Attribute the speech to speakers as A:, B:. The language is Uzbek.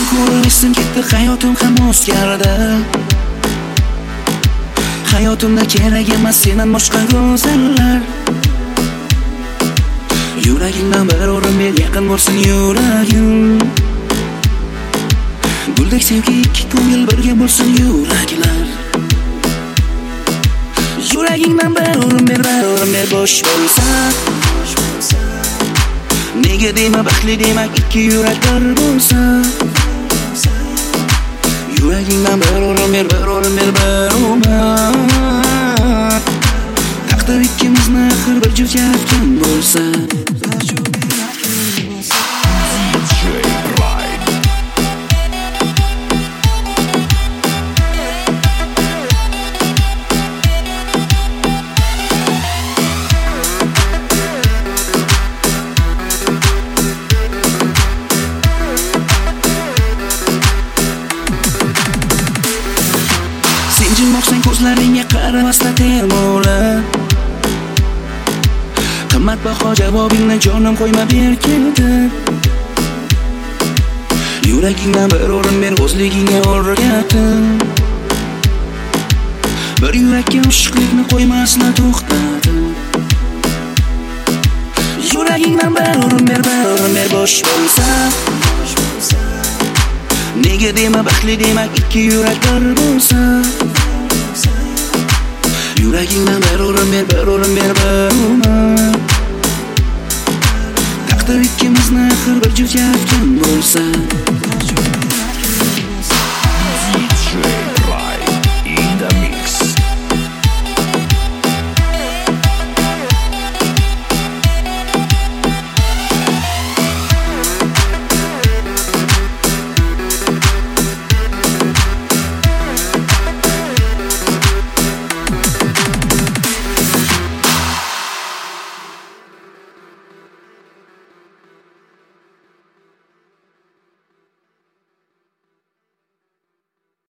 A: ko'rib esim ketdi, hayotim ham o'zgardi. Hayotimda kerak emas sendan boshqa go'zallar. Yuragingdan bir o'rin ber, yaqin bo'lsin yuragim. Guldek sevgi ikki ko'ngil birga bo'lsin yuraklar. Yuragingdan bir o'rin ber, bo'sh bo'lsa. Nega deyma baxtli demak ikki yurak bir bo'lsa. Yuragingdan bir o'rin ber, bir umid. Taqdir ikkimizni axir bir juft yaratgan bo'lsa. Jim boqsang ko'zlaringga qaramasdan termola. Qimmatbaho javobingni jonim qo'yma berkildi. Yuragingdan bir o'rin ber, o'zligingga o'rgatim. Bir yurakka oshiqlikni qo'ymasdan to'xtadim. Yuragingdan bir o'rin ber, bo'sh bo'lsa. Nega deyma baxtli demak ikki yurak bir bo'lsa. Yuragingdan bir o'rin ber, bir umid. Taqdir ikkimizni axir bir juft yaratgan bo'lsa.